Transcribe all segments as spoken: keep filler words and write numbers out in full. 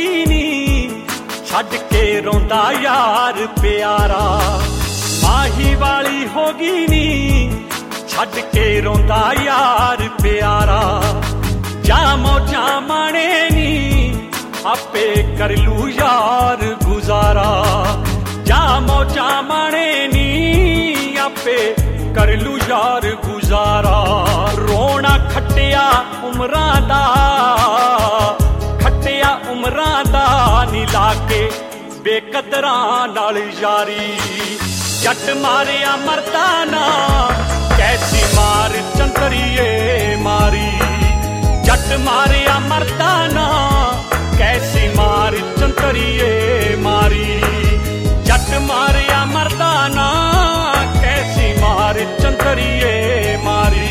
होगी नी छड़ के रोंदा यार प्यारा। माही वाली होगी नी छड़ के रोंदा यार प्यारा। जा मौजा माने नी आपे कर लू यार गुजारा। जा मौजा माने नी आपे कर लू यार गुजारा। रोना खट्टिया उमरां दा खट्टिया उमरां दा नीला के बेकदरां नाल यारी। जट मारिया मरदा ना कैसी मार चंदरिए मारी। जट मारिया मरदा ना कैसी मार चंदरिए मारी। जट मारिया मरदा ना कैसी मार चंदरिए मारी।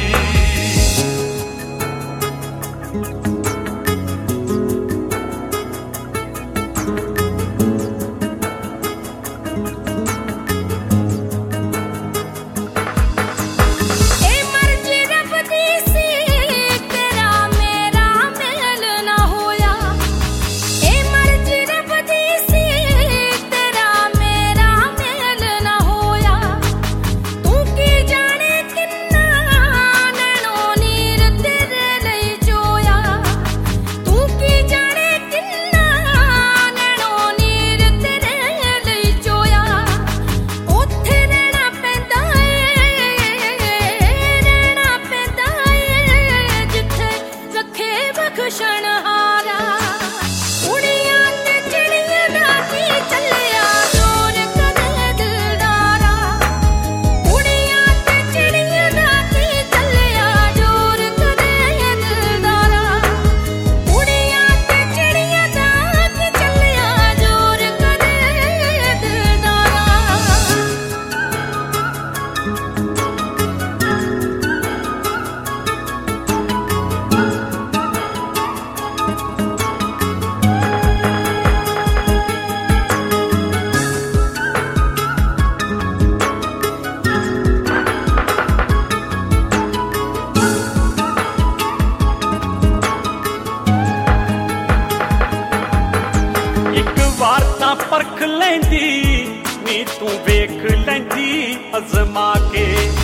परख लैंदी नी तू वेख लैंदी अजमा के।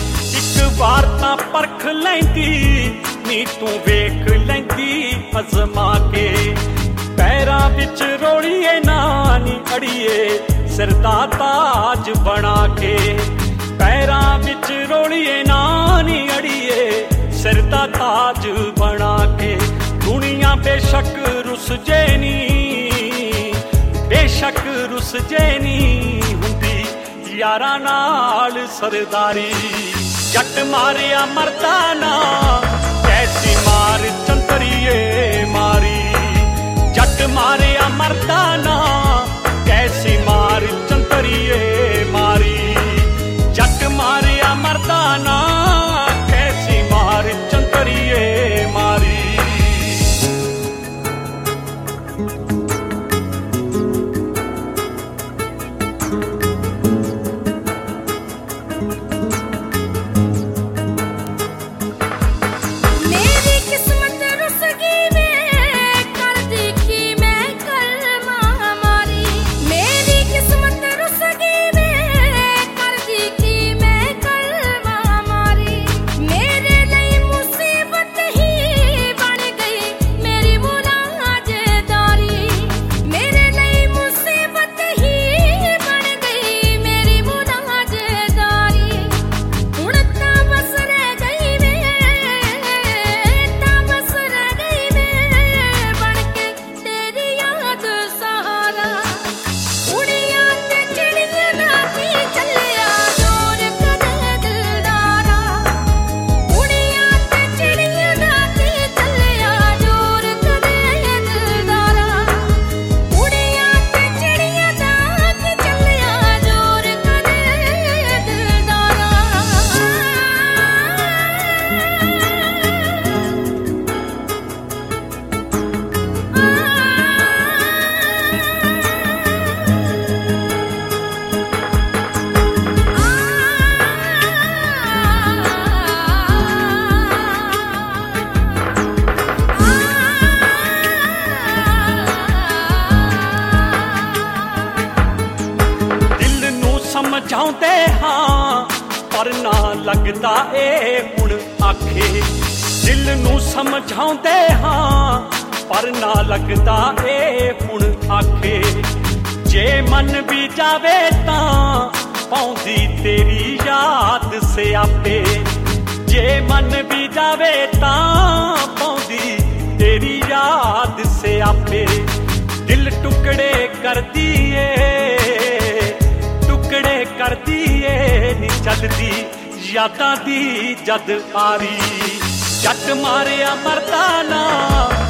एक बार तां परख लैंदी नी तू वेख लैंदी अजमा के। पैरां विच रोड़िए नानी अड़िए सिर दा ताज बना के। पैरां विच रोड़िए नानी अड़िए सिर दा ताज बना के। दुनिया बेशक रुस जेनी बेशक रुस जैनी हुंदी यारा नाल सरदारी। जट मारिया मरदा ना कैसी मार चंदरिए मारी। जट मारिया मरदा ना कैसी मार चंदरिए मारी। जट मारिया मरदा ना कैसी मार चंदरिए मारी। मेरी किस्मत लगदा ए हुण आखे। दिल नूं समझाउंदे हां पर ना लगदा ए हुण आखे। जे मन भी जावे तां पौंदी तेरी याद सियापे। जे मन भी जावे तां पौंदी तेरी याद सियापे। दिल टुकड़े कर दिए टुकड़े कर दिए नी चलदी यादां दी जद आरी। जट मारिया मरदा ना